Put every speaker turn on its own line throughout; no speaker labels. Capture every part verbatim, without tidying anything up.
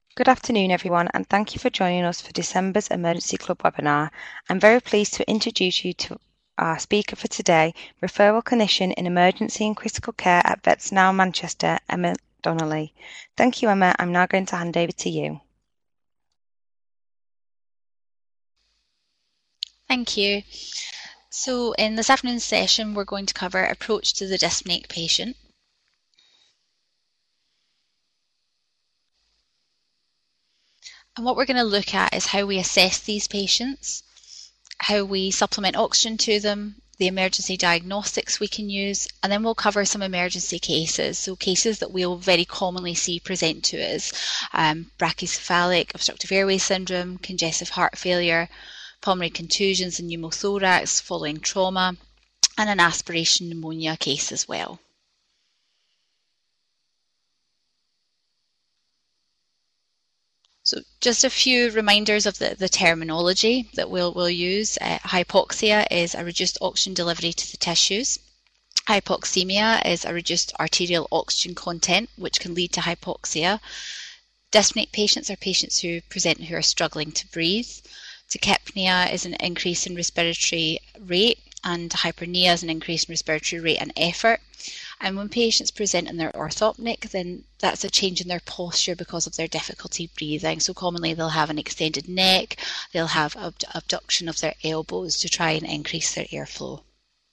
Good afternoon, everyone, and thank you for joining us for December's Emergency Club webinar. I'm very pleased to introduce you to our speaker for today, referral clinician in emergency and critical care at Vets Now Manchester, Emma Donnelly. Thank you, Emma. I'm now going to hand over to you.
Thank you. So in this afternoon's session, we're going to cover approach to the dyspneic patient. And what we're going to look at is how we assess these patients, how we supplement oxygen to them, the emergency diagnostics we can use, and then we'll cover some emergency cases, so cases that we'll very commonly see present to us, um, brachycephalic obstructive airway syndrome, congestive heart failure, pulmonary contusions and pneumothorax following trauma, and an aspiration pneumonia case as well. So just a few reminders of the, the terminology that we'll, we'll use. Uh, hypoxia is a reduced oxygen delivery to the tissues. Hypoxemia is a reduced arterial oxygen content, which can lead to hypoxia. Dyspneic patients are patients who present who are struggling to breathe. Tachypnea is an increase in respiratory rate, and hyperpnea is an increase in respiratory rate and effort. And when patients present and they're orthopneic, then that's a change in their posture because of their difficulty breathing. So commonly they'll have an extended neck, they'll have abd abduction of their elbows to try and increase their airflow.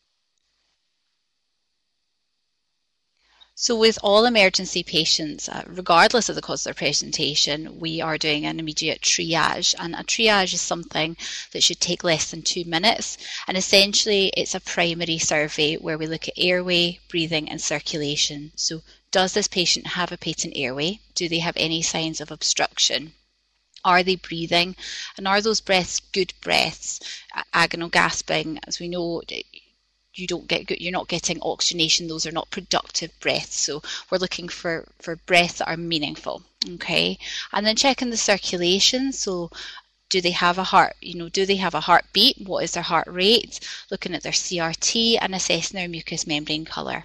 So with all emergency patients, uh, regardless of the cause of their presentation, we are doing an immediate triage. And a triage is something that should take less than two minutes. And essentially, it's a primary survey where we look at airway, breathing, and circulation. So does this patient have a patent airway? Do they have any signs of obstruction? Are they breathing? And are those breaths good breaths? Agonal gasping, as we know, you don't get you're not getting oxygenation. Those are not productive breaths. So we're looking for for breaths that are meaningful. Okay, and then checking the circulation. So do they have a heart? You know, do they have a heartbeat? What is their heart rate? Looking at their C R T and assessing their mucous membrane color.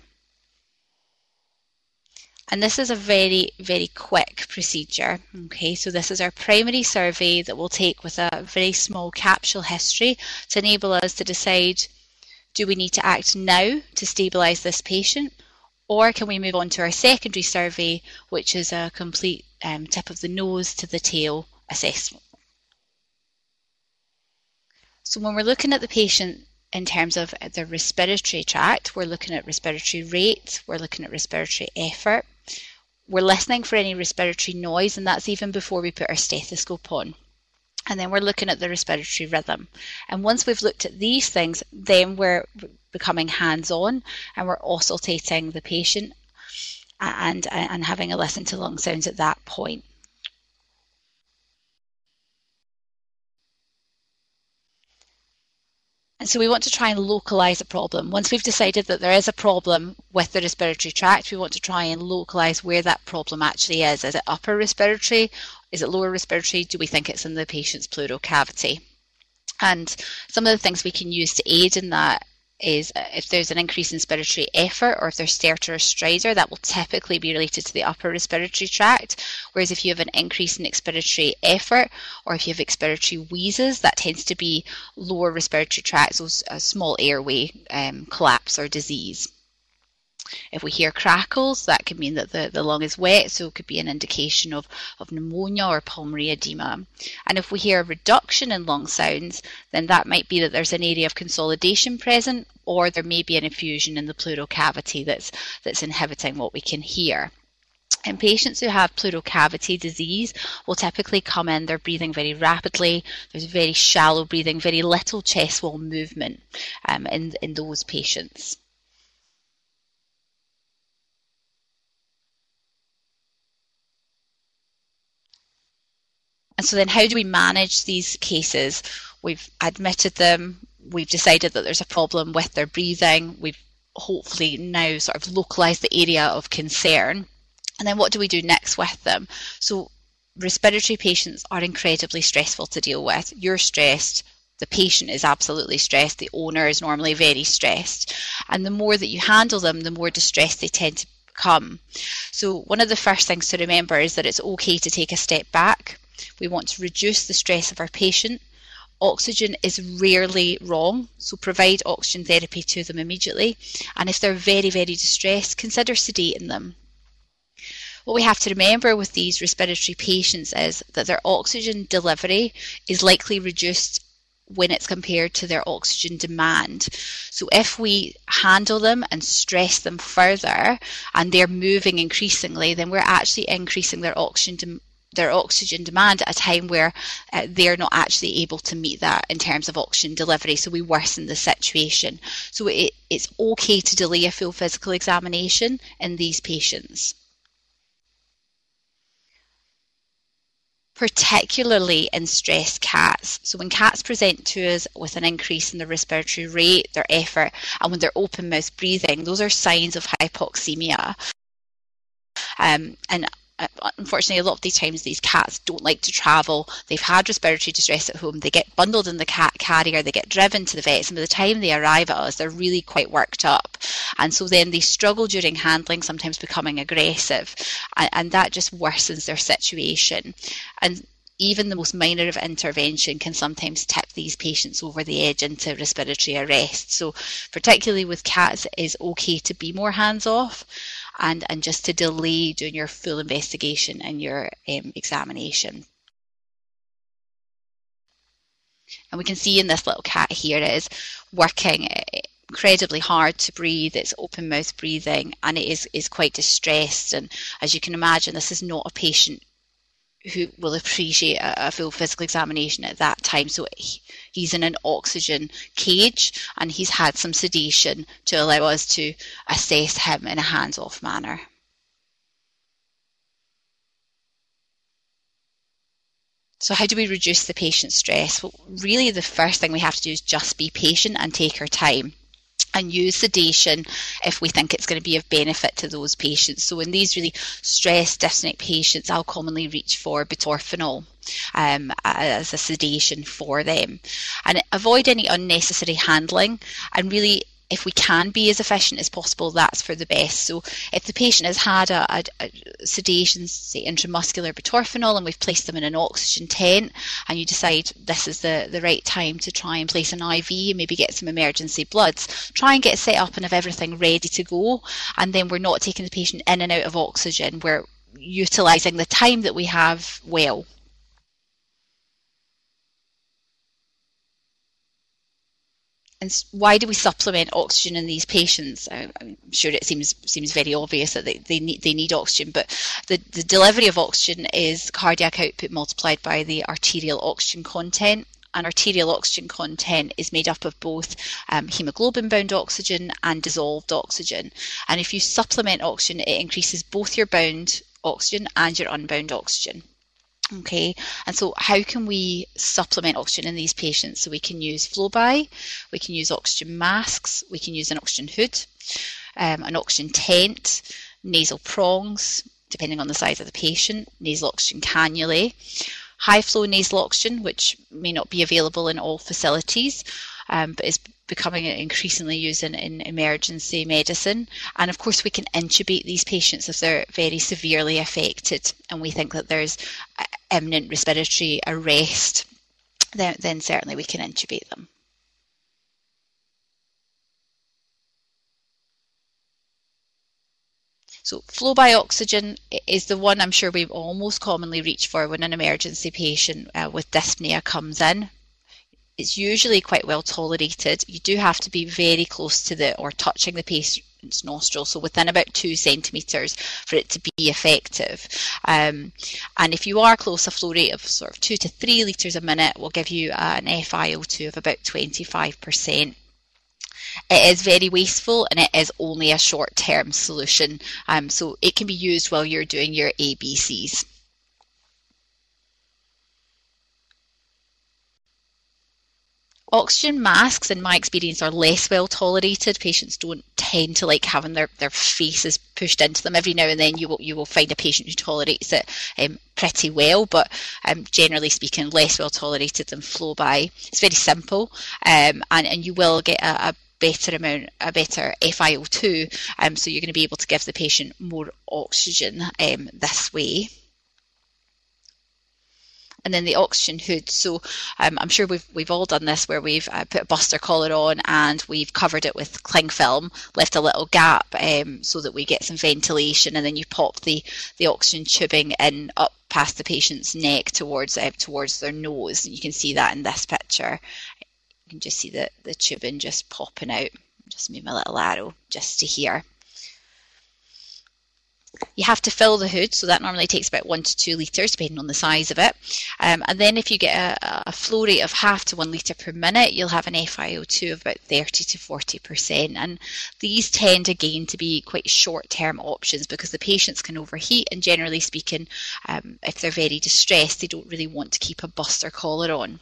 And this is a very, very quick procedure. Okay, so this is our primary survey that we'll take with a very small capsule history to enable us to decide, do we need to act now to stabilise this patient, or can we move on to our secondary survey, which is a complete um, tip of the nose to the tail assessment. So when we're looking at the patient in terms of the respiratory tract, we're looking at respiratory rate, we're looking at respiratory effort, we're listening for any respiratory noise, and that's even before we put our stethoscope on. And then we're looking at the respiratory rhythm. And once we've looked at these things, then we're becoming hands-on and we're auscultating the patient and, and having a listen to lung sounds at that point. And so we want to try and localize a problem. Once we've decided that there is a problem with the respiratory tract, we want to try and localize where that problem actually is. Is it upper respiratory? Is it lower respiratory? Do we think it's in the patient's pleural cavity? And some of the things we can use to aid in that is if there's an increase in respiratory effort, or if there's stertor or stridor, that will typically be related to the upper respiratory tract. Whereas if you have an increase in expiratory effort, or if you have expiratory wheezes, that tends to be lower respiratory tract, so a small airway um, collapse or disease. If we hear crackles, that could mean that the, the lung is wet, so it could be an indication of, of pneumonia or pulmonary edema. And if we hear a reduction in lung sounds, then that might be that there's an area of consolidation present, or there may be an effusion in the pleural cavity that's, that's inhibiting what we can hear. And patients who have pleural cavity disease will typically come in, they're breathing very rapidly, there's very shallow breathing, very little chest wall movement um, in, in those patients. And so then how do we manage these cases? We've admitted them, we've decided that there's a problem with their breathing, we've hopefully now sort of localised the area of concern. And then what do we do next with them? So respiratory patients are incredibly stressful to deal with. You're stressed, the patient is absolutely stressed, the owner is normally very stressed. And the more that you handle them, the more distressed they tend to overcome. So one of the first things to remember is that it's okay to take a step back. We want to reduce the stress of our patient. Oxygen is rarely wrong, so provide oxygen therapy to them immediately. And if they're very, very distressed, consider sedating them. What we have to remember with these respiratory patients is that their oxygen delivery is likely reduced when it's compared to their oxygen demand. So if we handle them and stress them further and they're moving increasingly, then we're actually increasing their oxygen demand their oxygen demand at a time where uh, they're not actually able to meet that in terms of oxygen delivery, so we worsen the situation. So it, it's okay to delay a full physical examination in these patients. Particularly in stressed cats. So when cats present to us with an increase in their respiratory rate, their effort, and when they're open mouth breathing, those are signs of hypoxemia. Um, and Unfortunately, a lot of these times these cats don't like to travel. They've had respiratory distress at home. They get bundled in the cat carrier. They get driven to the vets. And by the time they arrive at us, they're really quite worked up. And so then they struggle during handling, sometimes becoming aggressive. And, and that just worsens their situation. And even the most minor of intervention can sometimes tip these patients over the edge into respiratory arrest. So particularly with cats, it is okay to be more hands-off. And, and just to delay doing your full investigation and your um, examination. And we can see in this little cat here, it is working incredibly hard to breathe. It's open mouth breathing, and it is, is quite distressed. And as you can imagine, this is not a patient who will appreciate a, a full physical examination at that time. So he, he's in an oxygen cage, and he's had some sedation to allow us to assess him in a hands-off manner. So how do we reduce the patient's stress? Well, really the first thing we have to do is just be patient and take our time. And use sedation if we think it's going to be of benefit to those patients. So in these really stressed dyspneic patients, I'll commonly reach for butorphanol um, as a sedation for them. And avoid any unnecessary handling, and really, if we can be as efficient as possible, that's for the best. So if the patient has had a, a, a sedation, say intramuscular butorphanol, and we've placed them in an oxygen tent, and you decide this is the, the right time to try and place an I V and maybe get some emergency bloods, try and get set up and have everything ready to go. And then we're not taking the patient in and out of oxygen. We're utilising the time that we have well. And why do we supplement oxygen in these patients? I'm sure it seems seems very obvious that they, they need they need oxygen, but the, the delivery of oxygen is cardiac output multiplied by the arterial oxygen content. And arterial oxygen content is made up of both um, hemoglobin-bound oxygen and dissolved oxygen. And if you supplement oxygen, it increases both your bound oxygen and your unbound oxygen. Okay, and so how can we supplement oxygen in these patients? So we can use Flowby, we can use oxygen masks, we can use an oxygen hood, um, an oxygen tent, nasal prongs, depending on the size of the patient, nasal oxygen cannulae, high flow nasal oxygen, which may not be available in all facilities, um, but is becoming increasingly used in, in emergency medicine. And of course we can intubate these patients if they're very severely affected and we think that there's imminent respiratory arrest, then, then certainly we can intubate them. So Flowby oxygen is the one I'm sure we all most commonly reach for when an emergency patient uh, with dyspnea comes in. It's usually quite well tolerated. You do have to be very close to the or touching the patient's nostril, so within about two centimetres for it to be effective. Um, and if you are close, a flow rate of sort of two to three litres a minute will give you uh, an F i O two of about twenty-five percent. It is very wasteful and it is only a short-term solution, um, so it can be used while you're doing your A B Cs. Oxygen masks, in my experience, are less well tolerated. Patients don't tend to like having their, their faces pushed into them. Every now and then you will you will find a patient who tolerates it um, pretty well, but um, generally speaking, less well tolerated than Flowby. It's very simple, um, and, and you will get a, a better amount, a better F i O two, um, so you're going to be able to give the patient more oxygen um, this way. And then the oxygen hood. So um, I'm sure we've we've all done this, where we've uh, put a buster collar on and we've covered it with cling film, left a little gap um, so that we get some ventilation, and then you pop the the oxygen tubing in up past the patient's neck towards uh, towards their nose. You can see that in this picture. You can just see the the tubing just popping out. Just move my little arrow just to here. You have to fill the hood, so that normally takes about one to two litres, depending on the size of it. Um, and then if you get a, a flow rate of half to one litre per minute, you'll have an F i O two of about thirty to forty percent. And these tend, again, to be quite short-term options because the patients can overheat, and generally speaking, um, if they're very distressed, they don't really want to keep a buster collar on.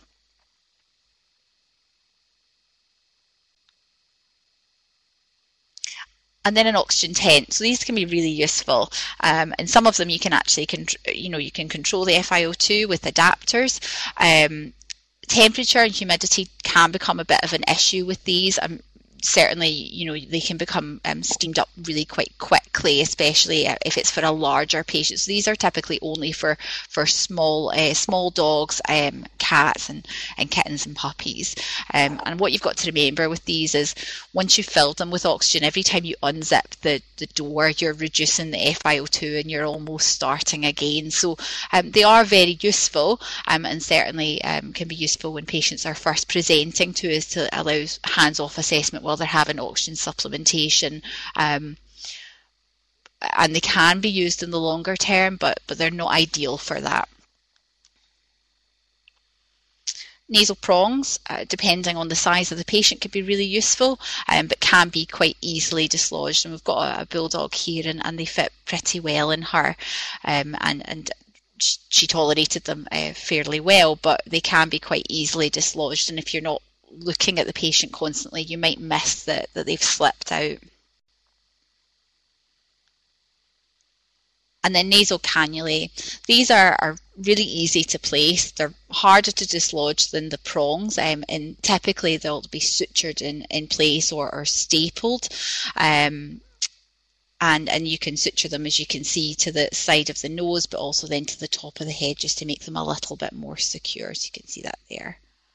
And then an oxygen tent. So these can be really useful, um, and some of them you can actually, you know, you can control the F i O two with adapters. Um, temperature and humidity can become a bit of an issue with these. Um, certainly, you know, they can become um, steamed up really quite quickly, especially if it's for a larger patient. So these are typically only for for small uh, small dogs, um, cats, and and kittens and puppies. Um, and what you've got to remember with these is, once you've filled them with oxygen, every time you unzip the the door, you're reducing the F i O two, and you're almost starting again. So um, they are very useful, um, and certainly um, can be useful when patients are first presenting to us, to allow hands-off assessment while they're having oxygen supplementation. Um, and they can be used in the longer term, but, but they're not ideal for that. Nasal prongs, uh, depending on the size of the patient, could be really useful, um, but can be quite easily dislodged. And we've got a, a bulldog here, and, and they fit pretty well in her, um, and, and she tolerated them uh, fairly well, but they can be quite easily dislodged. And if you're not looking at the patient constantly, you might miss that, that they've slipped out. And then nasal cannulae. These are, are really easy to place. They're harder to dislodge than the prongs, um, and typically they'll be sutured in, in place or, or stapled. Um, and, and you can suture them, as you can see, to the side of the nose, but also then to the top of the head, just to make them a little bit more secure. So you can see that there.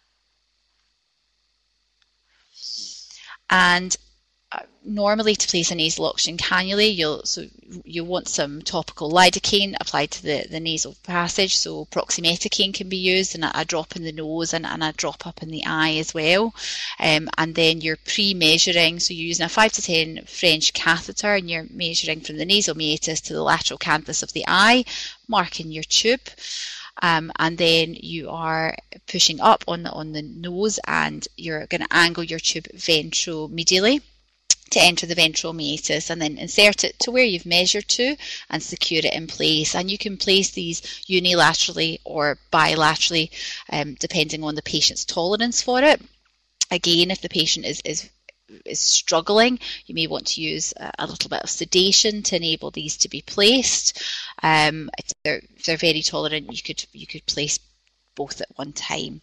And uh, normally, to place a nasal oxygen cannula, you'll so you want some topical lidocaine applied to the, the nasal passage. So proximeticaine can be used, and a, a drop in the nose and, and a drop up in the eye as well. Um, and then you're pre-measuring, so you're using a five to ten French catheter, and you're measuring from the nasal meatus to the lateral canthus of the eye, marking your tube. Um, and then you are pushing up on the on the nose, and you're going to angle your tube ventromedially to enter the ventral meatus, and then insert it to where you've measured to and secure it in place. And you can place these unilaterally or bilaterally, um, depending on the patient's tolerance for it. Again, if the patient is is is struggling, you may want to use a, a little bit of sedation to enable these to be placed. Um, if they're if they're very tolerant, you could you could place both at one time.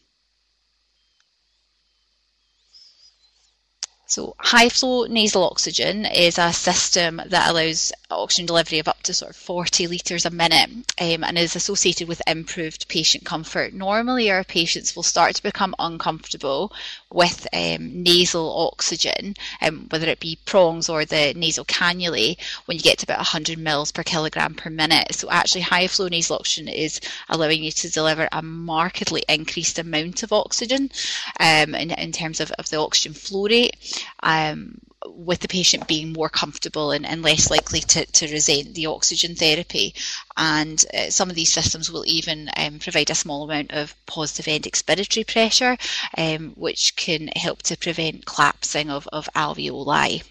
So high flow nasal oxygen is a system that allows oxygen delivery of up to sort of forty litres a minute, um, and is associated with improved patient comfort. Normally our patients will start to become uncomfortable with um, nasal oxygen, um, whether it be prongs or the nasal cannulae, when you get to about one hundred mils per kilogram per minute. So actually high flow nasal oxygen is allowing you to deliver a markedly increased amount of oxygen um, in, in terms of, of the oxygen flow rate. Um, with the patient being more comfortable and, and less likely to, to resent the oxygen therapy. And uh, some of these systems will even um, provide a small amount of positive end expiratory pressure, um, which can help to prevent collapsing of, of alveoli.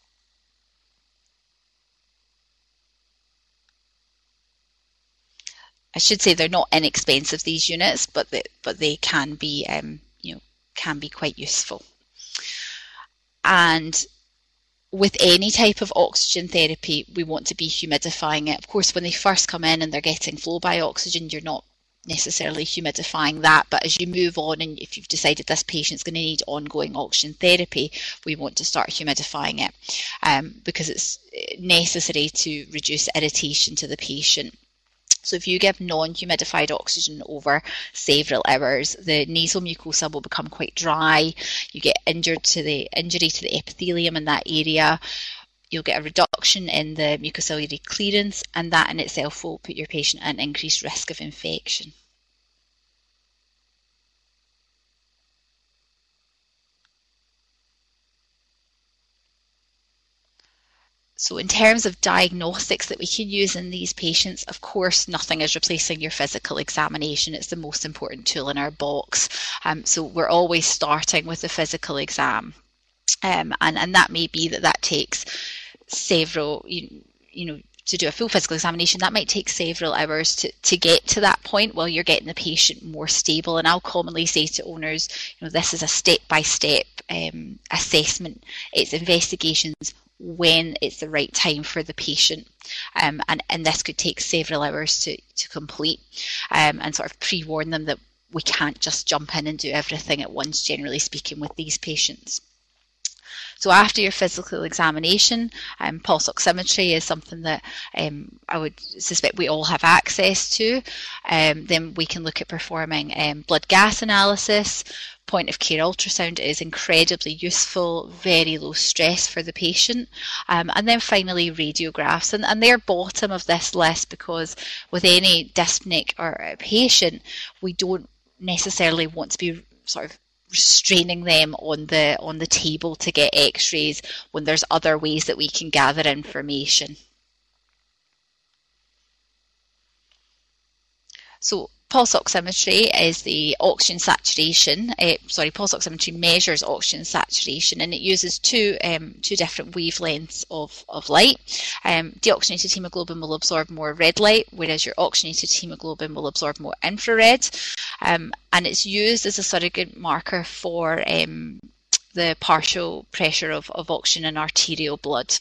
I should say they're not inexpensive, these units, but they, but they can be, um, you know, can be quite useful. And with any type of oxygen therapy, we want to be humidifying it. Of course, when they first come in and they're getting flow by oxygen, you're not necessarily humidifying that, but as you move on and if you've decided this patient's going to need ongoing oxygen therapy, we want to start humidifying it um, because it's necessary to reduce irritation to the patient. So if you give non-humidified oxygen over several hours, the nasal mucosa will become quite dry. You get injured to the injury to the epithelium in that area. You'll get a reduction in the mucociliary clearance, and that in itself will put your patient at an increased risk of infection. So in terms of diagnostics that we can use in these patients, of course, nothing is replacing your physical examination. It's the most important tool in our box. Um, so we're always starting with the physical exam. Um, and, and that may be that that takes several, you, you know, to do a full physical examination, that might take several hours to, to get to that point while you're getting the patient more stable. And I'll commonly say to owners, you know, this is a step-by-step um, assessment. It's investigations when it's the right time for the patient. Um, and, and this could take several hours to, to complete um, and sort of pre-warn them that we can't just jump in and do everything at once, generally speaking, with these patients. So after your physical examination, um, pulse oximetry is something that um, I would suspect we all have access to. Um, then we can look at performing um, blood gas analysis. Point of care ultrasound is incredibly useful, very low stress for the patient. Um, and then finally radiographs, and, and they're bottom of this list because with any dyspneic or patient, we don't necessarily want to be sort of restraining them on the on the table to get x-rays when there's other ways that we can gather information. So pulse oximetry is the oxygen saturation, uh, sorry, pulse oximetry measures oxygen saturation, and it uses two um, two different wavelengths of, of light. Um, deoxygenated hemoglobin will absorb more red light, whereas your oxygenated hemoglobin will absorb more infrared. Um, and it's used as a surrogate marker for um, the partial pressure of, of oxygen in arterial blood.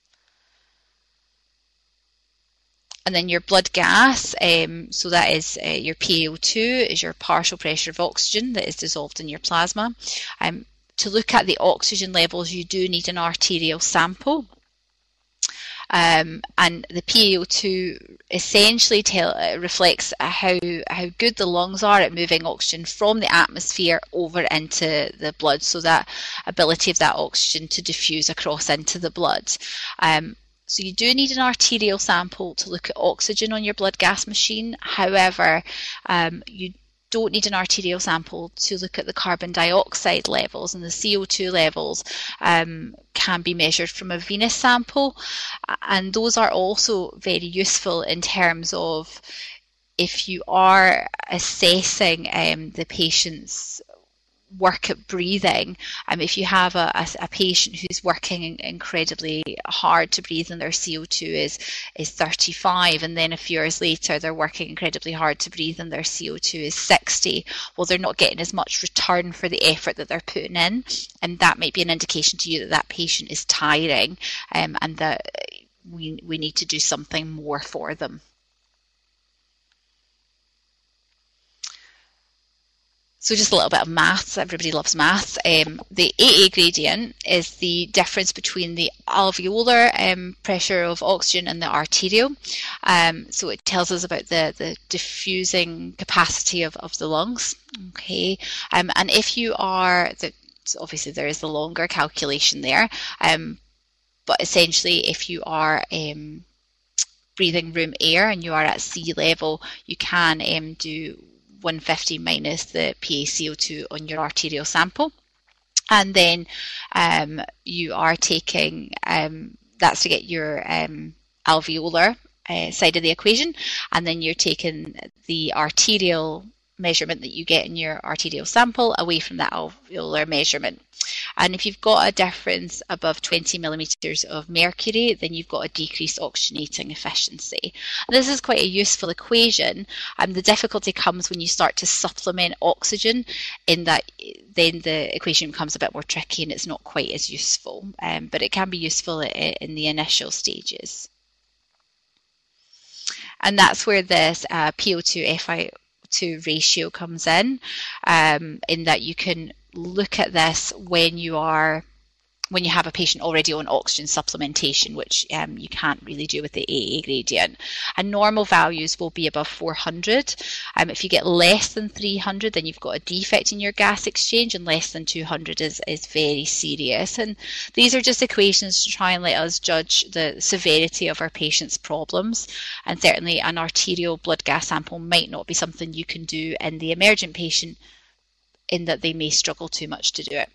And then your blood gas, um, so that is uh, your P a O two, is your partial pressure of oxygen that is dissolved in your plasma. Um, to look at the oxygen levels, you do need an arterial sample. Um, and the P a O two essentially tell, uh, reflects how, how good the lungs are at moving oxygen from the atmosphere over into the blood, so that ability of that oxygen to diffuse across into the blood. Um, So you do need an arterial sample to look at oxygen on your blood gas machine. However, um, you don't need an arterial sample to look at the carbon dioxide levels, and the C O two levels um, can be measured from a venous sample. And those are also very useful in terms of if you are assessing um, the patient's work at breathing. Um, if you have a, a, a patient who's working incredibly hard to breathe and their C O two is is thirty-five, and then a few hours later they're working incredibly hard to breathe and their C O two is sixty, well, they're not getting as much return for the effort that they're putting in, and that might be an indication to you that that patient is tiring um, and that we, we need to do something more for them. So just a little bit of maths, everybody loves maths. Um, the A A gradient is the difference between the alveolar um, pressure of oxygen and the arterial. Um, so it tells us about the, the diffusing capacity of, of the lungs. Okay, um, and if you are, the, so obviously there is the longer calculation there, um, but essentially if you are um, breathing room air and you are at sea level, you can um, do one hundred fifty minus the P a C O two on your arterial sample, and then um, you are taking um, that's to get your um, alveolar uh, side of the equation, and then you're taking the arterial measurement that you get in your arterial sample away from that alveolar measurement. And if you've got a difference above twenty millimeters of mercury, then you've got a decreased oxygenating efficiency. And this is quite a useful equation. And the difficulty comes when you start to supplement oxygen, in that then the equation becomes a bit more tricky and it's not quite as useful. Um, but it can be useful in the initial stages. And that's where this uh, P O two F I to ratio comes in, um, in that you can look at this when you are when you have a patient already on oxygen supplementation, which um, you can't really do with the A A gradient. And normal values will be above four hundred. Um, if you get less than three hundred, then you've got a defect in your gas exchange, and less than two hundred is, is very serious. And these are just equations to try and let us judge the severity of our patient's problems. And certainly an arterial blood gas sample might not be something you can do in the emergent patient, in that they may struggle too much to do it.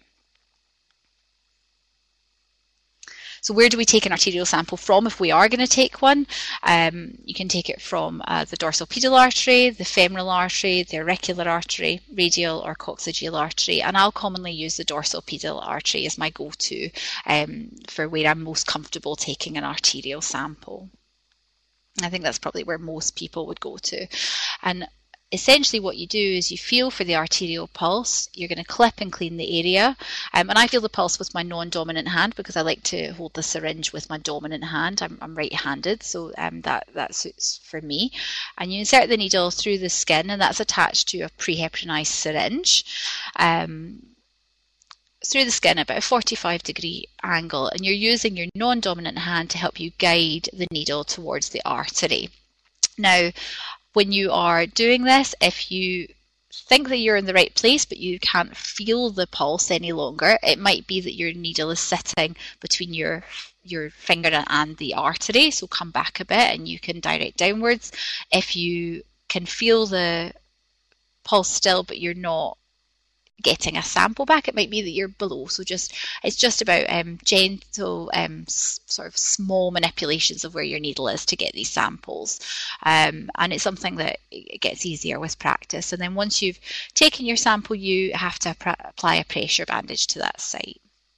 So where do we take an arterial sample from if we are going to take one? Um, you can take it from uh, the dorsal pedal artery, the femoral artery, the auricular artery, radial or coccygeal artery, and I'll commonly use the dorsal pedal artery as my go-to um, for where I'm most comfortable taking an arterial sample. I think that's probably where most people would go to. And essentially what you do is you feel for the arterial pulse. You're going to clip and clean the area. Um, and I feel the pulse with my non-dominant hand because I like to hold the syringe with my dominant hand. I'm, I'm right-handed, so um, that, that suits for me. And you insert the needle through the skin, and that's attached to a pre-heparinized syringe um, through the skin at about a forty-five degree angle. And you're using your non-dominant hand to help you guide the needle towards the artery. Now, when you are doing this, if you think that you're in the right place but you can't feel the pulse any longer, it might be that your needle is sitting between your your finger and the artery, so come back a bit and you can direct downwards. If you can feel the pulse still but you're not getting a sample back, it might be that you're below. So just it's just about um, gentle um, sort of small manipulations of where your needle is to get these samples, um, and it's something that it gets easier with practice. And then once you've taken your sample, you have to apply a pressure bandage to that site.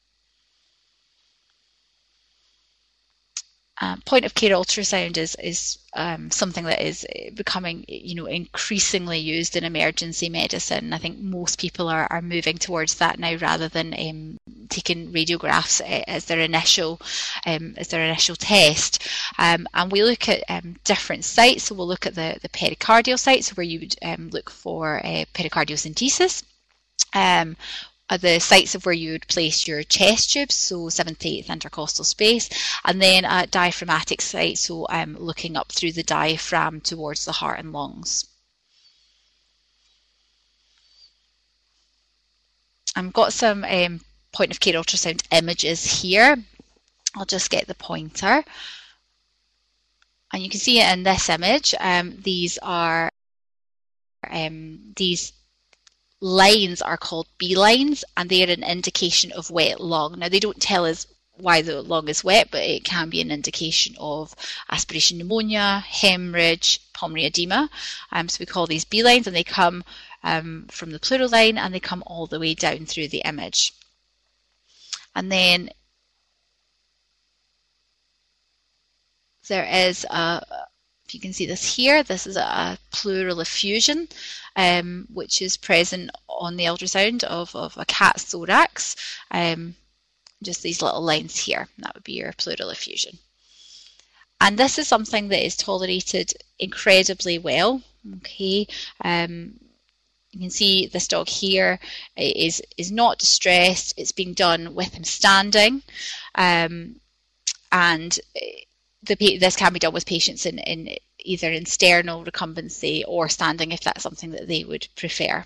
Um, point of care ultrasound is is um, something that is becoming, you know, increasingly used in emergency medicine. I think most people are, are moving towards that now, rather than um, taking radiographs as their initial um, as their initial test. Um, and we look at um, different sites. So we'll look at the the pericardial sites where you would um, look for uh, pericardiocentesis. Um, Are the sites of where you would place your chest tubes, so seventh to eighth intercostal space, and then a diaphragmatic site, so um, looking up through the diaphragm towards the heart and lungs. I've got some um, point of care ultrasound images here. I'll just get the pointer. And you can see it in this image. Um, these are um, these lines are called B lines, and they are an indication of wet lung. Now, they don't tell us why the lung is wet, but it can be an indication of aspiration pneumonia, hemorrhage, pulmonary edema. Um, so we call these B lines, and they come um, from the pleural line, and they come all the way down through the image. And then there is a, if you can see this here, this is a pleural effusion, um, which is present on the ultrasound of, of a cat's thorax. Um, just these little lines here, that would be your pleural effusion. And this is something that is tolerated incredibly well. Okay, um, you can see this dog here is, is not distressed. It's being done with him standing, um, and The, this can be done with patients in, in either in sternal recumbency or standing, if that's something that they would prefer.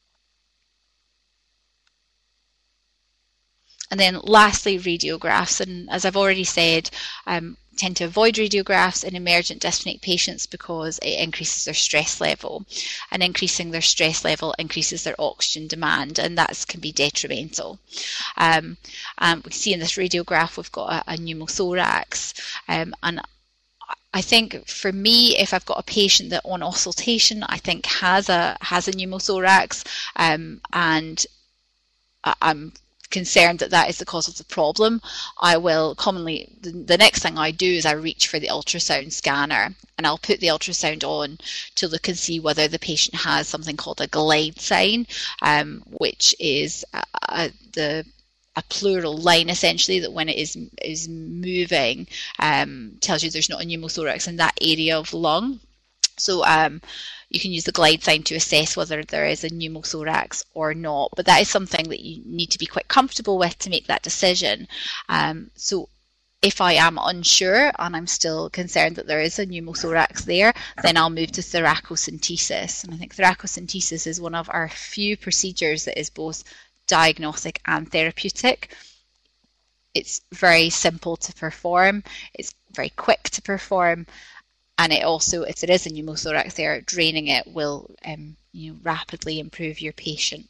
And then lastly, radiographs. And as I've already said, um, tend to avoid radiographs in emergent dyspneic patients because it increases their stress level. And increasing their stress level increases their oxygen demand, and that can be detrimental. Um, and we see in this radiograph we've got a, a pneumothorax. Um, and I think for me, if I've got a patient that on auscultation I think has a has a pneumothorax, um, and I'm concerned that that is the cause of the problem, I will commonly, the, the next thing I do is I reach for the ultrasound scanner, and I'll put the ultrasound on to look and see whether the patient has something called a glide sign, um, which is a, a, the a pleural line essentially, that when it is is moving um, tells you there's not a pneumothorax in that area of lung. So um, you can use the glide sign to assess whether there is a pneumothorax or not, but that is something that you need to be quite comfortable with to make that decision. Um, so if I am unsure and I'm still concerned that there is a pneumothorax there, then I'll move to thoracocentesis. And I think thoracocentesis is one of our few procedures that is both diagnostic and therapeutic. It's very simple to perform, it's very quick to perform, and it also, if there is a pneumothorax there, draining it will um, you know, rapidly improve your patient.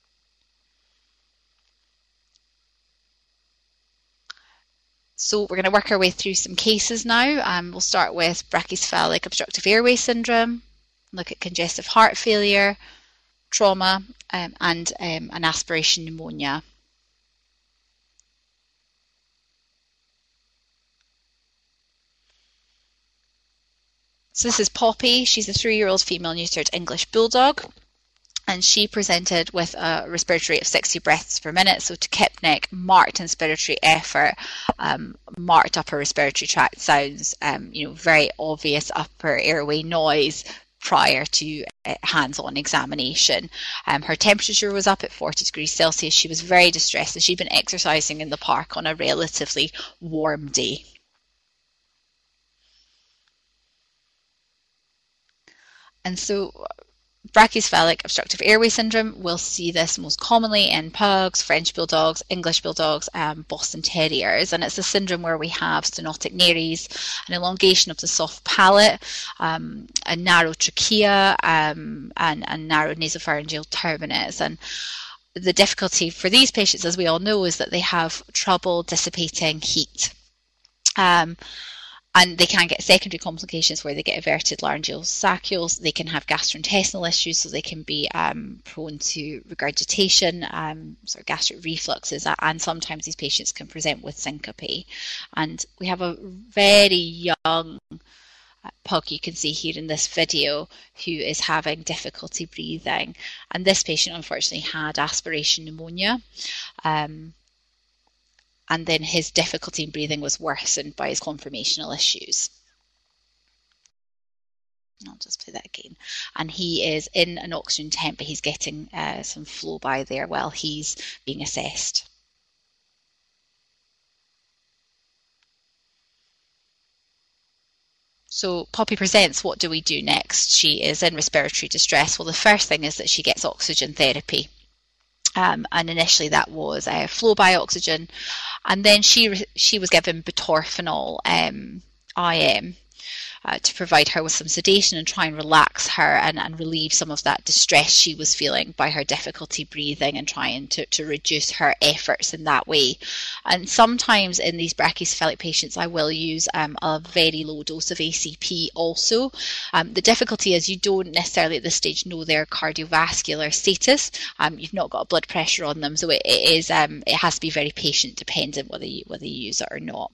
So we're going to work our way through some cases now. Um, we'll start with brachycephalic obstructive airway syndrome, look at congestive heart failure, trauma, um, and um, an aspiration pneumonia. So this is Poppy. She's a three-year-old female neutered English bulldog, and she presented with a respiratory rate of sixty breaths per minute, so tachypnic, marked inspiratory effort, um, marked upper respiratory tract sounds, um, you know, very obvious upper airway noise prior to uh, hands-on examination. Um, her temperature was up at forty degrees Celsius. She was very distressed, and she'd been exercising in the park on a relatively warm day. And so brachycephalic obstructive airway syndrome, we'll see this most commonly in pugs, French bulldogs, English bulldogs, and Boston terriers. And it's a syndrome where we have stenotic nares, an elongation of the soft palate, um, a narrow trachea, um, and a narrow nasopharyngeal turbinates. And the difficulty for these patients, as we all know, is that they have trouble dissipating heat. Um, And they can get secondary complications where they get everted laryngeal saccules. They can have gastrointestinal issues, so they can be um, prone to regurgitation, um, sort of gastric refluxes, and sometimes these patients can present with syncope. And we have a very young pug you can see here in this video who is having difficulty breathing. And this patient unfortunately had aspiration pneumonia. Um, And then his difficulty in breathing was worsened by his conformational issues. I'll just play that again. And he is in an oxygen tent, but he's getting uh, some flow by there while he's being assessed. So Poppy presents, what do we do next? She is in respiratory distress. Well, the first thing is that she gets oxygen therapy. Um, and initially that was uh, flow by oxygen, and then she she was given butorphanol um, I M uh, to provide her with some sedation and try and relax her and, and relieve some of that distress she was feeling by her difficulty breathing, and trying to, to reduce her efforts in that way. And sometimes in these brachycephalic patients I will use um, a very low dose of A C P also. Um, the difficulty is you don't necessarily at this stage know their cardiovascular status. Um, you've not got blood pressure on them, so it, it is um, it has to be very patient dependent whether you, whether you use it or not.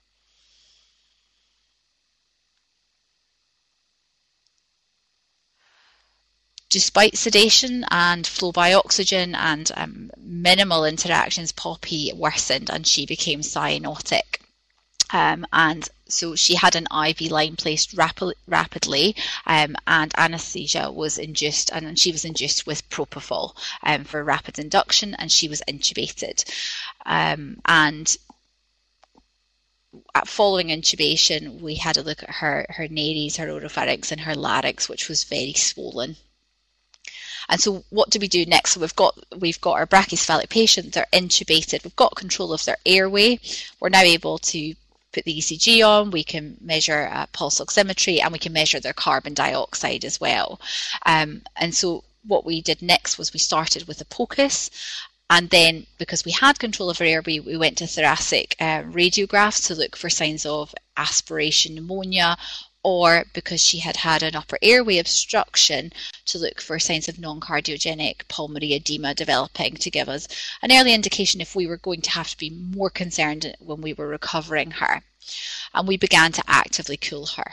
Despite sedation and flow by oxygen and um, minimal interactions, Poppy worsened and she became cyanotic. Um, and so she had an I V line placed rapid, rapidly um, and anaesthesia was induced, and she was induced with propofol um, for rapid induction, and she was intubated. Um, and following intubation, we had a look at her, her nares, her oropharynx and her larynx, which was very swollen. And so what do we do next? So we've got we've got our brachycephalic patient, they're intubated, we've got control of their airway, we're now able to put the E C G on, we can measure uh, pulse oximetry, and we can measure their carbon dioxide as well. Um, and so what we did next was we started with a POCUS, and then because we had control of our airway, we went to thoracic uh, radiographs to look for signs of aspiration pneumonia, or because she had had an upper airway obstruction, to look for signs of non-cardiogenic pulmonary edema developing, to give us an early indication if we were going to have to be more concerned when we were recovering her. And we began to actively cool her.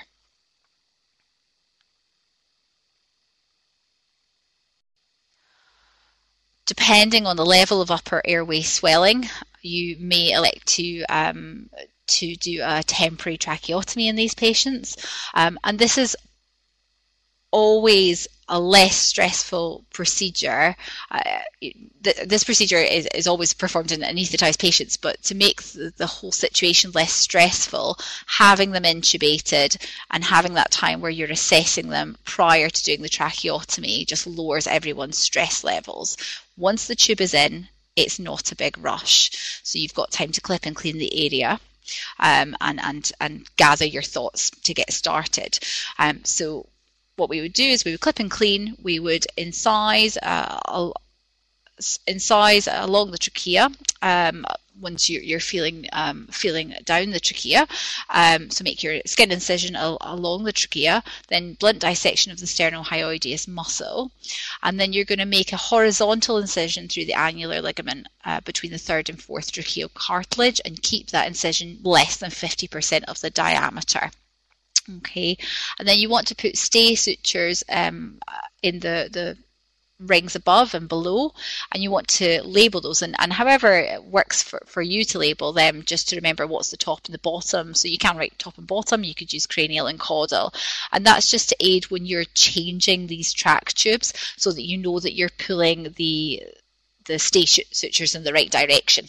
Depending on the level of upper airway swelling, you may elect to um, to do a temporary tracheotomy in these patients. Um, and this is always a less stressful procedure. Uh, th this procedure is, is always performed in anaesthetised patients, but to make the, the whole situation less stressful, having them intubated and having that time where you're assessing them prior to doing the tracheotomy just lowers everyone's stress levels. Once the tube is in, it's not a big rush. So you've got time to clip and clean the area. Um, and, and, and gather your thoughts to get started. Um, so what we would do is we would clip and clean, we would incise, uh, incise along the trachea um, once you're, you're feeling um, feeling down the trachea. Um, so make your skin incision al along the trachea, then blunt dissection of the sternohyoideus muscle, and then you're going to make a horizontal incision through the annular ligament uh, between the third and fourth tracheal cartilage, and keep that incision less than fifty percent of the diameter. Okay, and then you want to put stay sutures um, in the, the rings above and below, and you want to label those, and, and however it works for, for you to label them, just to remember what's the top and the bottom. So you can write top and bottom, you could use cranial and caudal, and that's just to aid when you're changing these track tubes so that you know that you're pulling the, the stay sutures in the right direction.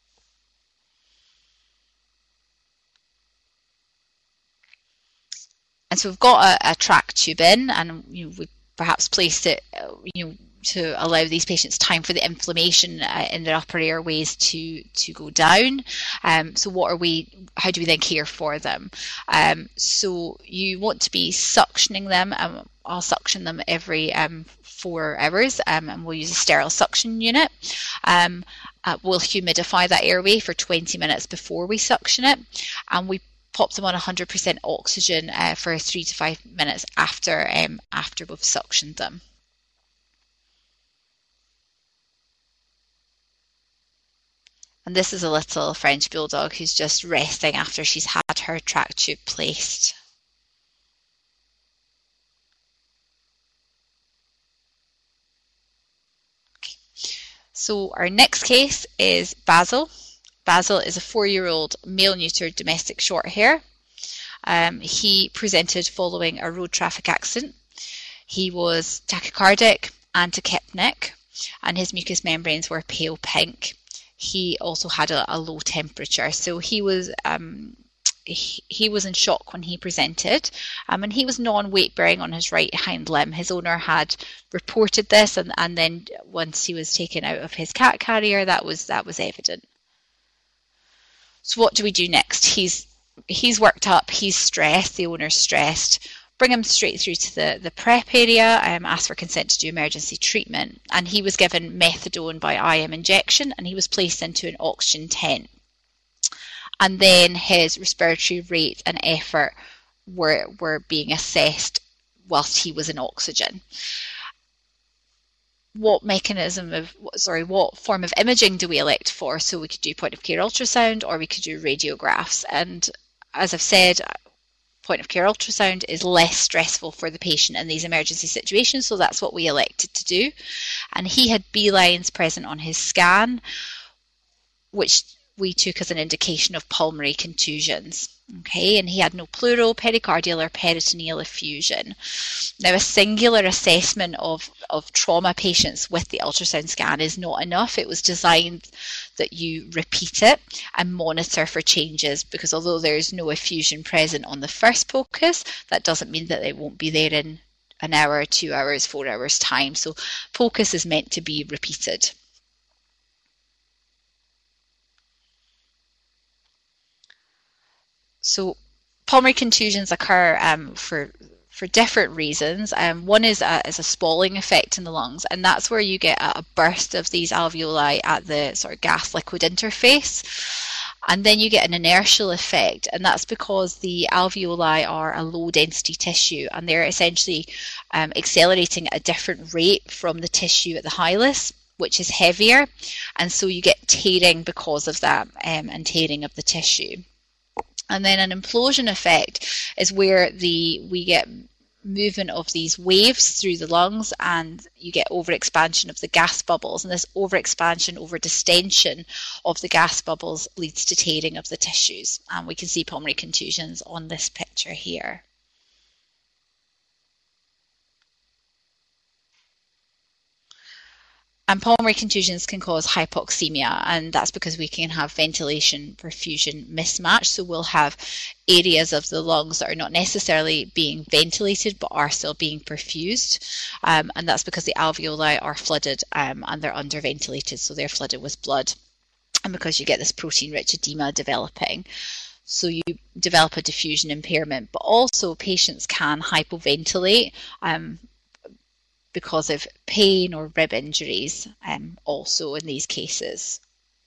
And so we've got a, a track tube in, and you know, we perhaps placed it, uh, you know, to allow these patients time for the inflammation uh, in their upper airways to to go down. Um, so what are we? How do we then care for them? Um, so you want to be suctioning them. Um, I'll suction them every um, four hours, um, and we'll use a sterile suction unit. Um, uh, we'll humidify that airway for twenty minutes before we suction it, and we pop them on one hundred percent oxygen uh, for three to five minutes after um, after we've suctioned them. And this is a little French bulldog who's just resting after she's had her track tube placed. Okay. So our next case is Basil. Basil is a four-year-old male-neutered domestic short-hair. Um, he presented following a road traffic accident. He was tachycardic and tachypnic, and his mucous membranes were pale pink. He also had a, a low temperature, so he was um, he, he was in shock when he presented, um, and he was non-weight bearing on his right hind limb. His owner had reported this, and, and then once he was taken out of his cat carrier, that was that was evident. So what do we do next? He's he's worked up, he's stressed, the owner's stressed. Bring him straight through to the, the prep area, um, ask for consent to do emergency treatment. And he was given methadone by I M injection, and he was placed into an oxygen tent. And then his respiratory rate and effort were, were being assessed whilst he was in oxygen. What mechanism of, sorry, what form of imaging do we elect for? So we could do point of care ultrasound, or we could do radiographs. And as I've said, point of care ultrasound is less stressful for the patient in these emergency situations, so that's what we elected to do. And he had B lines present on his scan, which we took as an indication of pulmonary contusions. Okay, and he had no pleural, pericardial or peritoneal effusion. Now, a singular assessment of, of trauma patients with the ultrasound scan is not enough. It was designed that you repeat it and monitor for changes, because although there is no effusion present on the first POCUS, that doesn't mean that it won't be there in an hour, two hours, four hours time. So POCUS is meant to be repeated. So pulmonary contusions occur um, for for different reasons. Um, one is a, is a spalling effect in the lungs, and that's where you get a, a burst of these alveoli at the sort of gas-liquid interface. And then you get an inertial effect, and that's because the alveoli are a low-density tissue, and they're essentially um, accelerating at a different rate from the tissue at the hilus, which is heavier, and so you get tearing because of that, um, and tearing of the tissue. And then an implosion effect is where the we get movement of these waves through the lungs, and you get overexpansion of the gas bubbles, and this overexpansion over distension of the gas bubbles leads to tearing of the tissues, and we can see pulmonary contusions on this picture here. And pulmonary contusions can cause hypoxemia, and that's because we can have ventilation perfusion mismatch. So we'll have areas of the lungs that are not necessarily being ventilated but are still being perfused, um, and that's because the alveoli are flooded um, and they're underventilated, so they're flooded with blood, and because you get this protein-rich edema developing. So you develop a diffusion impairment, but also patients can hypoventilate um, because of pain or rib injuries um, also in these cases.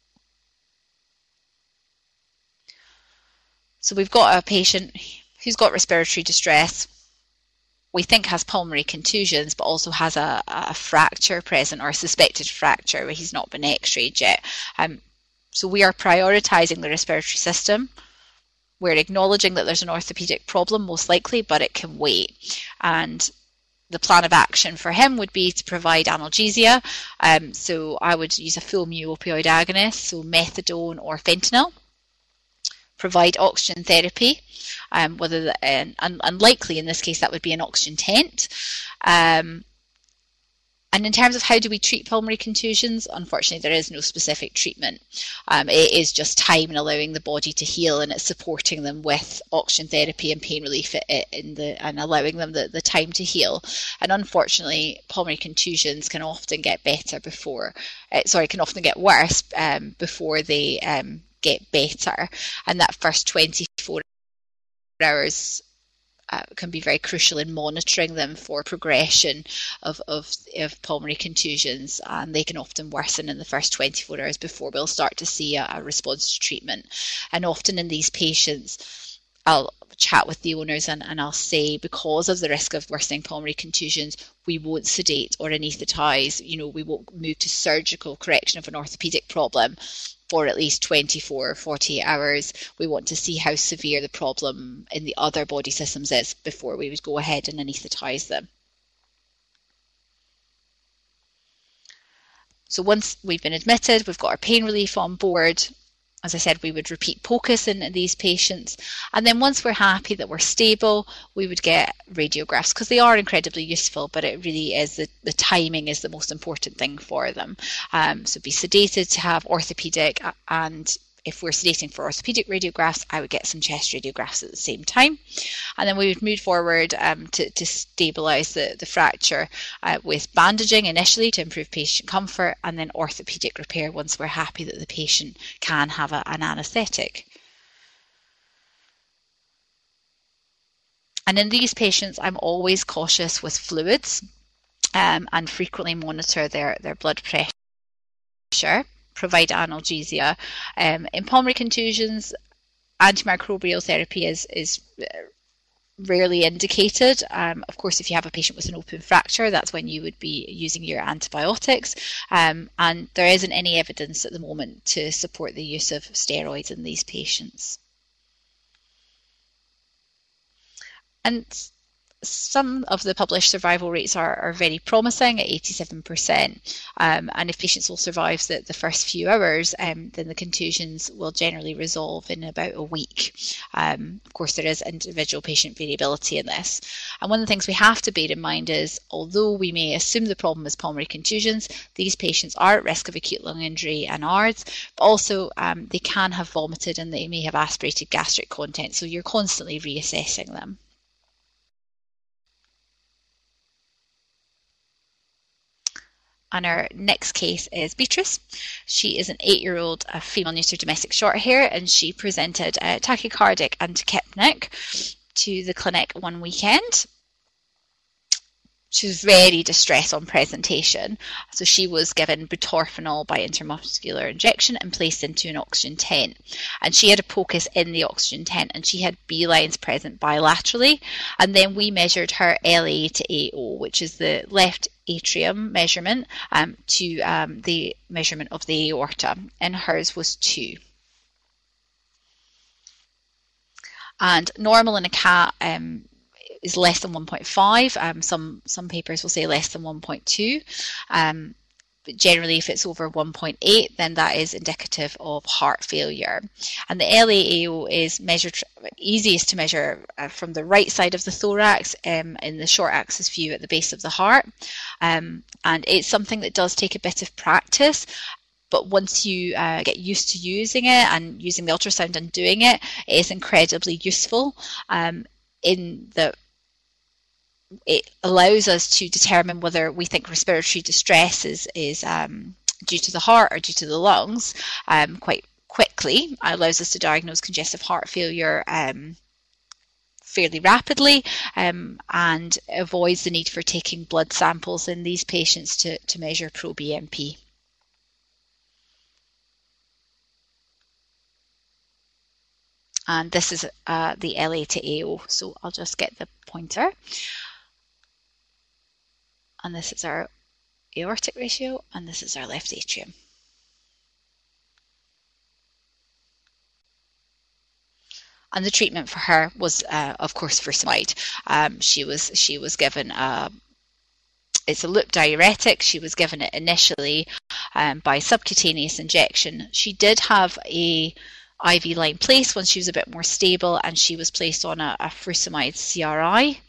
So we've got a patient who's got respiratory distress, we think has pulmonary contusions, but also has a, a fracture present, or a suspected fracture where he's not been x-rayed yet. Um, so we are prioritising the respiratory system. We're acknowledging that there's an orthopaedic problem most likely, but it can wait. And the plan of action for him would be to provide analgesia. Um, so I would use a full mu opioid agonist, so methadone or fentanyl. Provide oxygen therapy, um, whether the, uh, un unlikely in this case that would be an oxygen tent. Um, and in terms of how do we treat pulmonary contusions, unfortunately there is no specific treatment. Um, it is just time and allowing the body to heal, and it's supporting them with oxygen therapy and pain relief in the, and allowing them the, the time to heal. And unfortunately pulmonary contusions can often get better before, uh, sorry, can often get worse um, before they um, get better, and that first twenty-four hours uh, can be very crucial in monitoring them for progression of, of, of pulmonary contusions, and they can often worsen in the first twenty-four hours before we'll start to see a, a response to treatment. And often in these patients, I'll chat with the owners and, and I'll say, because of the risk of worsening pulmonary contusions, we won't sedate or anaesthetise, you know, we won't move to surgical correction of an orthopaedic problem for at least twenty-four or forty-eight hours. We want to see how severe the problem in the other body systems is before we would go ahead and anaesthetise them. So once we've been admitted, we've got our pain relief on board. As I said, we would repeat POCUS in, in these patients. And then once we're happy that we're stable, we would get radiographs, because they are incredibly useful, but it really is the, the timing is the most important thing for them. Um, so be sedated to have orthopaedic, and if we're sedating for orthopaedic radiographs, I would get some chest radiographs at the same time. And then we would move forward um, to, to stabilise the, the fracture uh, with bandaging initially to improve patient comfort, and then orthopaedic repair once we're happy that the patient can have a, an anaesthetic. And in these patients, I'm always cautious with fluids um, and frequently monitor their, their blood pressure. Provide analgesia. Um, in pulmonary contusions, antimicrobial therapy is, is rarely indicated. Um, of course, if you have a patient with an open fracture, that's when you would be using your antibiotics. Um, and there isn't any evidence at the moment to support the use of steroids in these patients. And some of the published survival rates are, are very promising at eighty-seven percent. Um, and if patients will survive the, the first few hours, um, then the contusions will generally resolve in about a week. Um, of course, there is individual patient variability in this. And one of the things we have to bear in mind is, although we may assume the problem is pulmonary contusions, these patients are at risk of acute lung injury and A R D S, but also um, they can have vomited and they may have aspirated gastric content. So you're constantly reassessing them. And our next case is Beatrice. She is an eight-year-old female neuter domestic short hair, and she presented uh, tachycardic and tachypneic to the clinic one weekend. She was very distressed on presentation, so she was given butorphanol by intramuscular injection and placed into an oxygen tent. And she had a POCUS in the oxygen tent, and she had B lines present bilaterally. And then we measured her L A to A O, which is the left atrium measurement, um, to um, the measurement of the aorta, and hers was two. And normal in a cat um, is less than one point five. Um, some some papers will say less than one point two. Um, but generally if it's over one point eight, then that is indicative of heart failure. And the L A A O is measured, easiest to measure uh, from the right side of the thorax um, in the short axis view at the base of the heart. Um, and it's something that does take a bit of practice, but once you uh, get used to using it and using the ultrasound and doing it, it is incredibly useful um, in the it allows us to determine whether we think respiratory distress is, is um, due to the heart or due to the lungs um, quite quickly. It allows us to diagnose congestive heart failure um, fairly rapidly um, and avoids the need for taking blood samples in these patients to, to measure proBNP. And this is uh, the L A to A O, so I'll just get the pointer. And this is our aortic ratio, and this is our left atrium. And the treatment for her was, uh, of course, furosemide. Um, she was she was given a, it's a loop diuretic. She was given it initially um, by subcutaneous injection. She did have a I V line placed once she was a bit more stable, and she was placed on a, a furosemide C R I.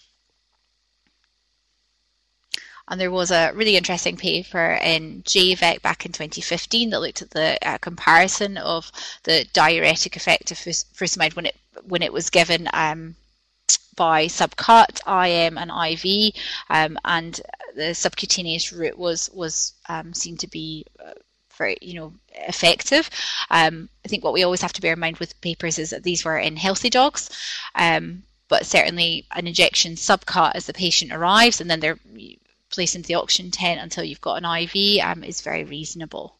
And there was a really interesting paper in J V E C back in twenty fifteen that looked at the uh, comparison of the diuretic effect of furosemide when it when it was given um, by subcut, I M, and I V, um, and the subcutaneous route was was um, seen to be uh, very, you know, effective. Um, I think what we always have to bear in mind with papers is that these were in healthy dogs, um, but certainly an injection subcut as the patient arrives, and then they're placed into the oxygen tent until you've got an I V um, is very reasonable.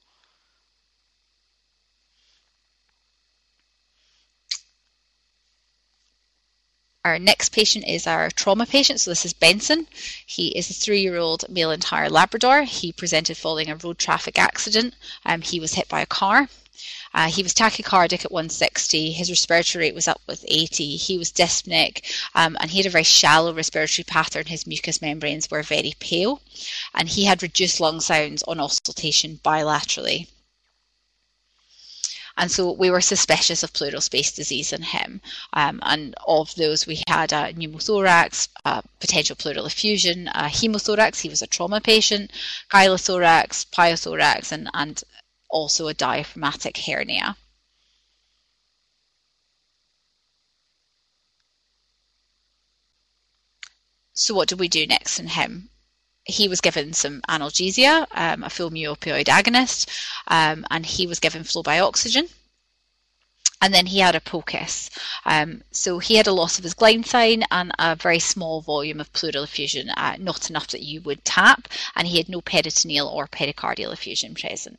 Our next patient is our trauma patient. So this is Benson. He is a three-year-old male entire Labrador. He presented following a road traffic accident. Um, he was hit by a car. Uh, he was tachycardic at one sixty, his respiratory rate was up with eighty, he was dyspneic, um, and he had a very shallow respiratory pattern. His mucous membranes were very pale, and he had reduced lung sounds on auscultation bilaterally. And so we were suspicious of pleural space disease in him. Um, and of those, we had a pneumothorax, a potential pleural effusion, a hemothorax, he was a trauma patient, chylothorax, pyothorax, and, and also a diaphragmatic hernia. So what did we do next in him? He was given some analgesia, um, a full mu opioid agonist, um, and he was given flow by oxygen. And then he had a P O C U S. Um, so he had a loss of his Gleitine and a very small volume of pleural effusion, uh, not enough that you would tap, and he had no peritoneal or pericardial effusion present.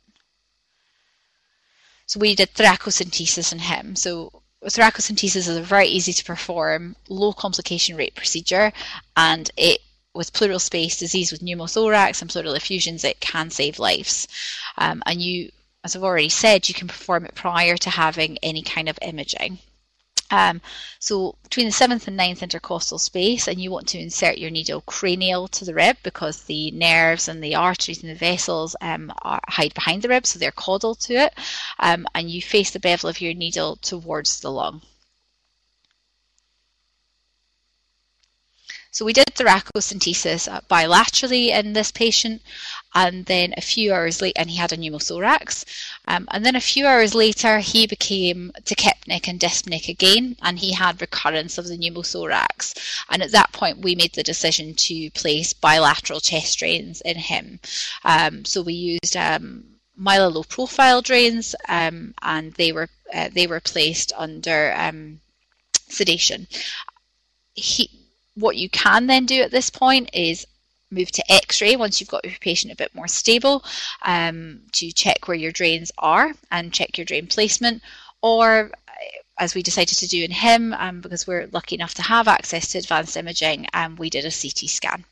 So we did thoracocentesis in him. So thoracocentesis is a very easy to perform, low complication rate procedure, and it with pleural space disease with pneumothorax and pleural effusions, it can save lives. Um, and you, as I've already said, you can perform it prior to having any kind of imaging. Um, so between the seventh and ninth intercostal space, and you want to insert your needle cranial to the rib because the nerves and the arteries and the vessels um, are, hide behind the rib, so they're caudal to it, um, and you face the bevel of your needle towards the lung. So we did thoracocentesis uh, bilaterally in this patient, and then a few hours later, and he had a pneumothorax, um, and then a few hours later he became tachypneic and dyspneic again, and he had recurrence of the pneumothorax. And at that point we made the decision to place bilateral chest drains in him. Um, so we used um, Myla low profile drains, um, and they were uh, they were placed under um, sedation. He What you can then do at this point is move to X-ray once you've got your patient a bit more stable, um, to check where your drains are and check your drain placement, or as we decided to do in him, um, because we're lucky enough to have access to advanced imaging, um, we did a C T scan.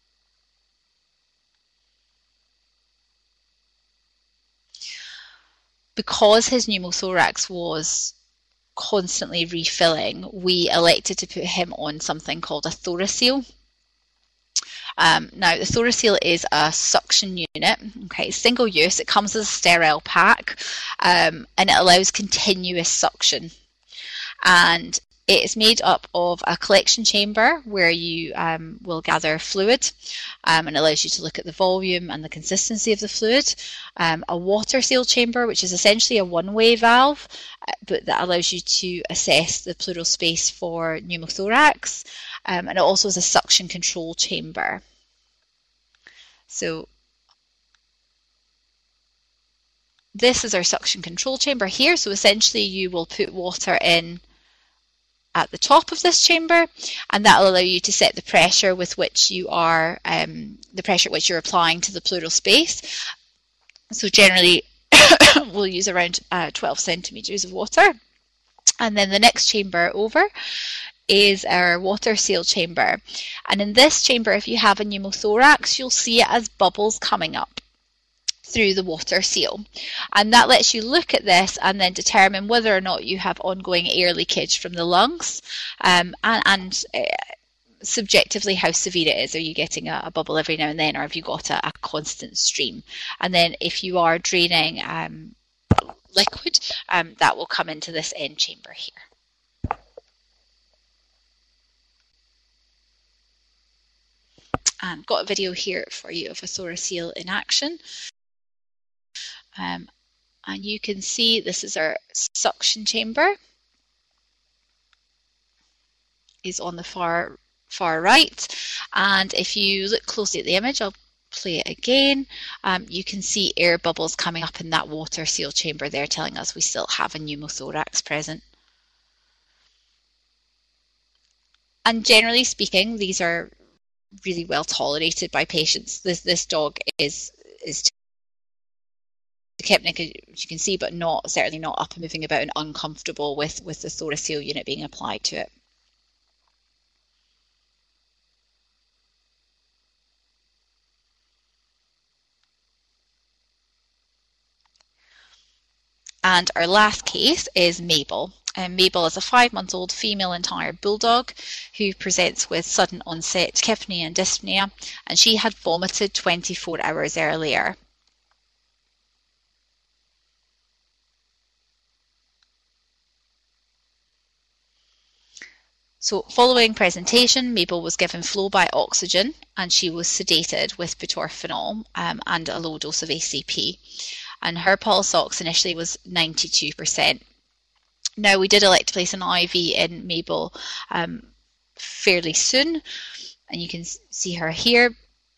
Because his pneumothorax was constantly refilling, we elected to put him on something called a Thoraseal. Um, now, the Thoraseal is a suction unit, okay, single use. It comes as a sterile pack, um, and it allows continuous suction. And it is made up of a collection chamber where you um, will gather fluid, um, and allows you to look at the volume and the consistency of the fluid. Um, a water seal chamber, which is essentially a one-way valve, but that allows you to assess the pleural space for pneumothorax. Um, and it also is a suction control chamber. So this is our suction control chamber here. So essentially you will put water in at the top of this chamber, and that will allow you to set the pressure with which you are, um, the pressure which you're applying to the pleural space. So generally we'll use around uh, twelve centimetres of water. And then the next chamber over is our water seal chamber. And in this chamber, if you have a pneumothorax, you'll see it as bubbles coming up through the water seal, and that lets you look at this and then determine whether or not you have ongoing air leakage from the lungs, um, and, and uh, subjectively how severe it is. Are you getting a, a bubble every now and then, or have you got a, a constant stream? And then if you are draining um, liquid, um, that will come into this end chamber here. And got a video here for you of a Thoraseal in action. Um, and you can see this is our suction chamber, is on the far far right, and if you look closely at the image, I'll play it again, um, you can see air bubbles coming up in that water seal chamber there, telling us we still have a pneumothorax present. And generally speaking, these are really well tolerated by patients. This this dog is is tachypnic, as you can see, but not certainly not up and moving about and uncomfortable with with the Thoraseal unit being applied to it. And our last case is Mabel. Um, Mabel is a five-month-old female entire bulldog who presents with sudden onset tachypnea and dyspnea, and she had vomited twenty-four hours earlier. So following presentation, Mabel was given flow-by oxygen and she was sedated with butorphanol um, and a low dose of A C P. And her pulse ox initially was ninety-two percent. Now, we did elect to place an I V in Mabel um, fairly soon, and you can see her here.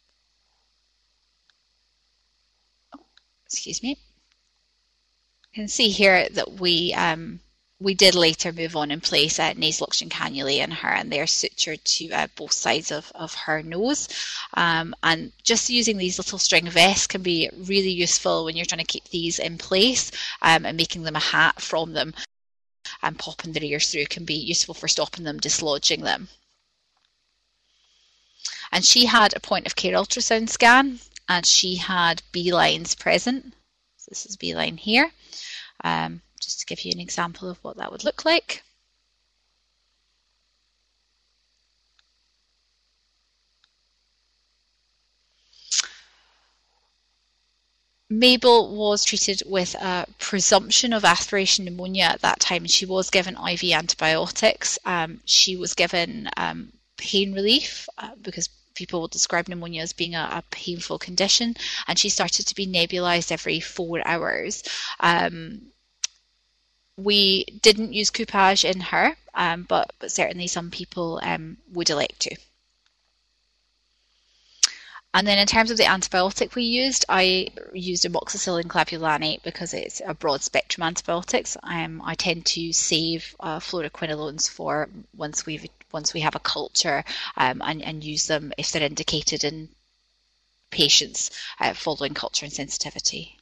Oh, excuse me. You can see here that we um, we did later move on and place a nasal oxygen cannulae in her, and they're sutured to uh, both sides of, of her nose. Um, and just using these little string vests can be really useful when you're trying to keep these in place, um, and making them a hat from them and popping their ears through can be useful for stopping them dislodging them. And she had a point of care ultrasound scan, and she had B lines present. So this is B line here. Um, just to give you an example of what that would look like. Mabel was treated with a presumption of aspiration pneumonia at that time, and she was given I V antibiotics. Um, she was given um, pain relief uh, because people will describe pneumonia as being a, a painful condition, and she started to be nebulized every four hours. Um, we didn't use coupage in her, um, but, but certainly some people um, would elect to. And then in terms of the antibiotic we used, I used amoxicillin clavulanate because it's a broad spectrum antibiotics. Um, I tend to save uh, fluoroquinolones for once we've once we have a culture, um, and, and use them if they're indicated in patients uh, following culture and sensitivity.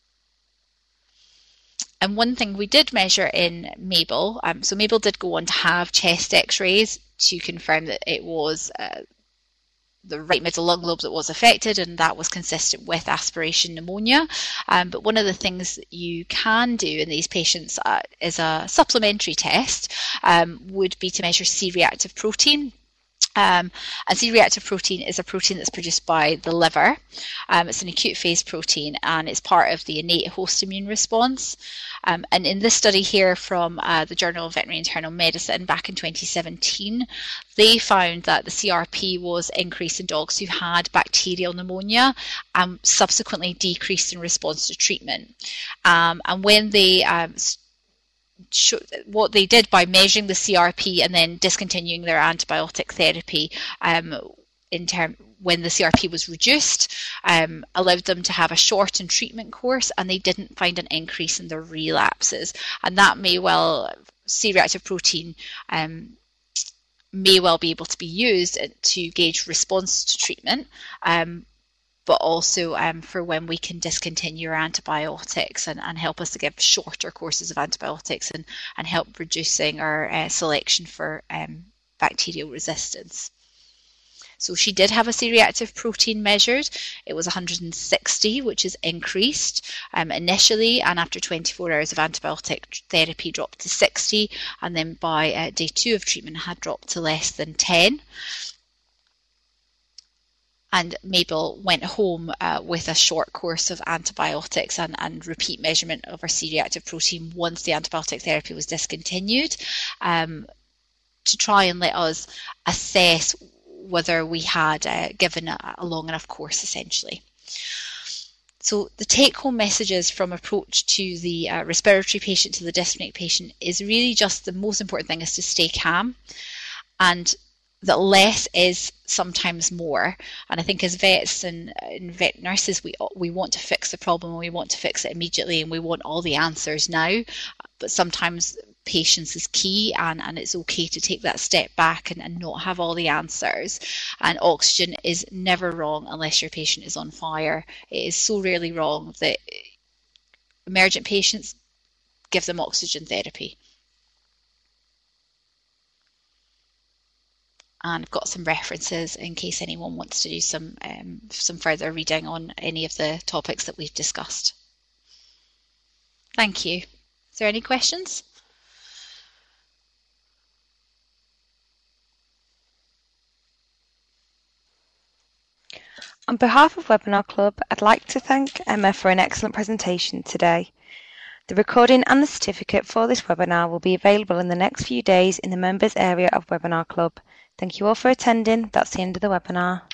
And one thing we did measure in Mabel, um, so Mabel did go on to have chest x-rays to confirm that it was uh, the right middle lung lobe that was affected, and that was consistent with aspiration pneumonia. Um, but one of the things that you can do in these patients uh, is a supplementary test, um, would be to measure C-reactive protein. Um, and C-reactive protein is a protein that's produced by the liver. Um, it's an acute phase protein and it's part of the innate host immune response. Um, and in this study here from uh, the Journal of Veterinary Internal Medicine back in twenty seventeen, they found that the C R P was increased in dogs who had bacterial pneumonia and subsequently decreased in response to treatment. Um, and when they um, what they did by measuring the C R P and then discontinuing their antibiotic therapy um, in term when the C R P was reduced, um, allowed them to have a shortened treatment course, and they didn't find an increase in their relapses. And that may well, C-reactive protein um, may well be able to be used to gauge response to treatment, um, but also um, for when we can discontinue our antibiotics and, and help us to give shorter courses of antibiotics and, and help reducing our uh, selection for um, bacterial resistance. So she did have a C-reactive protein measured. It was one hundred sixty, which is increased um, initially, and after twenty-four hours of antibiotic therapy dropped to sixty, and then by uh, day two of treatment had dropped to less than ten. And Mabel went home uh, with a short course of antibiotics and, and repeat measurement of her C-reactive protein once the antibiotic therapy was discontinued, um, to try and let us assess whether we had uh, given a, a long enough course, essentially. So the take-home messages from approach to the uh, respiratory patient to the dyspneic patient is really just the most important thing is to stay calm, and that less is sometimes more. And I think as vets and, and vet nurses, we we want to fix the problem and we want to fix it immediately and we want all the answers now. But sometimes patience is key, and, and it's okay to take that step back and, and not have all the answers. And oxygen is never wrong unless your patient is on fire. It is so rarely wrong that emergent patients, give them oxygen therapy. And I've got some references in case anyone wants to do some um, some further reading on any of the topics that we've discussed. Thank you. Is there any questions?
On behalf of Webinar Club, I'd like to thank Emma for an excellent presentation today. The recording and the certificate for this webinar will be available in the next few days in the members area of Webinar Club. Thank you all for attending. That's the end of the webinar.